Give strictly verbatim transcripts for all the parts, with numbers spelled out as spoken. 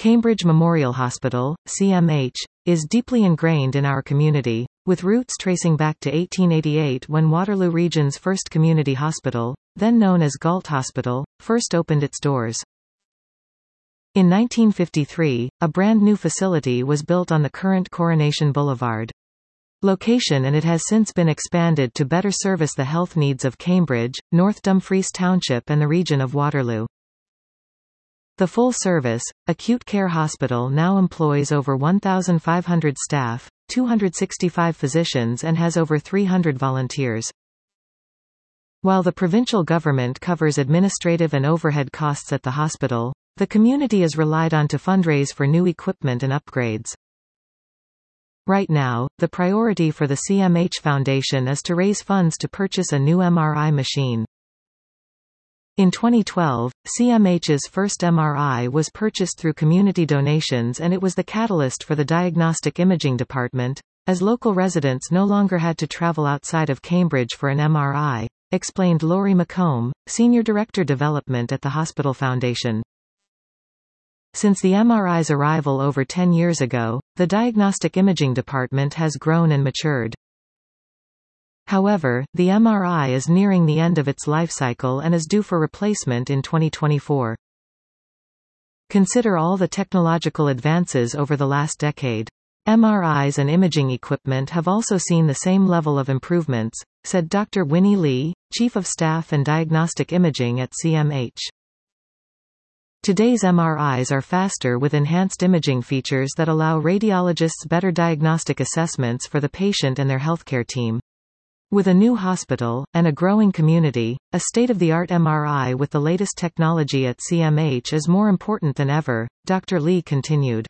Cambridge Memorial Hospital, C M H, is deeply ingrained in our community, with roots tracing back to eighteen eighty-eight when Waterloo Region's first community hospital, then known as Galt Hospital, first opened its doors. In nineteen fifty-three, a brand new facility was built on the current Coronation Boulevard location, and it has since been expanded to better service the health needs of Cambridge, North Dumfries Township and the region of Waterloo. The full-service, acute care hospital now employs over one thousand five hundred staff, two hundred sixty-five physicians and has over three hundred volunteers. While the provincial government covers administrative and overhead costs at the hospital, the community is relied on to fundraise for new equipment and upgrades. Right now, the priority for the C M H Foundation is to raise funds to purchase a new M R I machine. In twenty twelve, C M H's first M R I was purchased through community donations, and it was the catalyst for the Diagnostic Imaging Department, as local residents no longer had to travel outside of Cambridge for an M R I, explained Laurie McComb, Senior Director Development at the Hospital Foundation. Since the M R I's arrival over ten years ago, the Diagnostic Imaging Department has grown and matured. However, the M R I is nearing the end of its life cycle and is due for replacement in twenty twenty-four. Consider all the technological advances over the last decade. M R Is and imaging equipment have also seen the same level of improvements, said Doctor Winnie Lee, Chief of Staff and Diagnostic Imaging at C M H. Today's M R Is are faster with enhanced imaging features that allow radiologists better diagnostic assessments for the patient and their healthcare team. With a new hospital, and a growing community, a state-of-the-art M R I with the latest technology at C M H is more important than ever, Doctor Lee continued.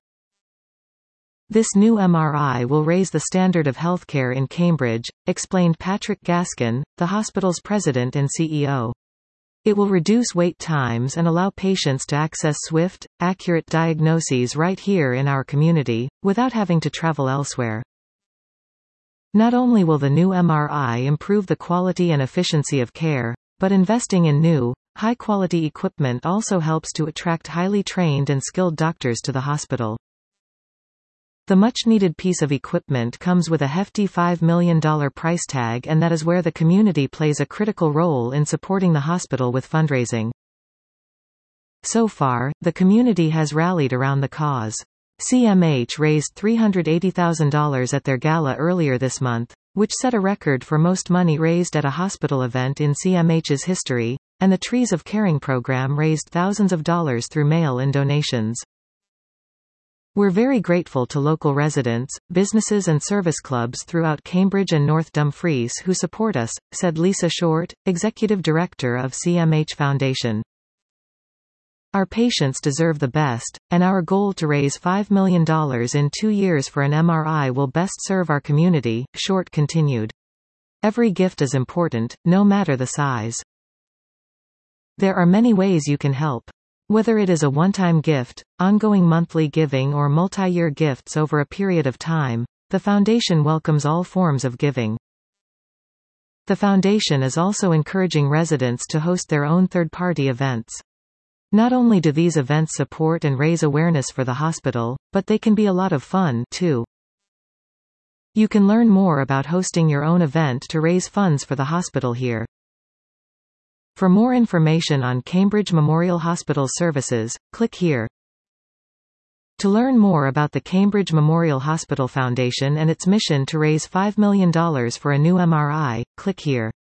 This new M R I will raise the standard of healthcare in Cambridge, explained Patrick Gaskin, the hospital's president and C E O. It will reduce wait times and allow patients to access swift, accurate diagnoses right here in our community, without having to travel elsewhere. Not only will the new M R I improve the quality and efficiency of care, but investing in new, high-quality equipment also helps to attract highly trained and skilled doctors to the hospital. The much-needed piece of equipment comes with a hefty five million dollars price tag, and that is where the community plays a critical role in supporting the hospital with fundraising. So far, the community has rallied around the cause. C M H raised three hundred eighty thousand dollars at their gala earlier this month, which set a record for most money raised at a hospital event in C M H's history, and the Trees of Caring program raised thousands of dollars through mail-in donations. We're very grateful to local residents, businesses and service clubs throughout Cambridge and North Dumfries who support us, said Lisa Short, Executive Director of C M H Foundation. Our patients deserve the best, and our goal to raise five million dollars in two years for an M R I will best serve our community, Short continued. Every gift is important, no matter the size. There are many ways you can help. Whether it is a one-time gift, ongoing monthly giving or multi-year gifts over a period of time, the Foundation welcomes all forms of giving. The Foundation is also encouraging residents to host their own third-party events. Not only do these events support and raise awareness for the hospital, but they can be a lot of fun, too. You can learn more about hosting your own event to raise funds for the hospital here. For more information on Cambridge Memorial Hospital services, click here. To learn more about the Cambridge Memorial Hospital Foundation and its mission to raise five million dollars for a new M R I, click here.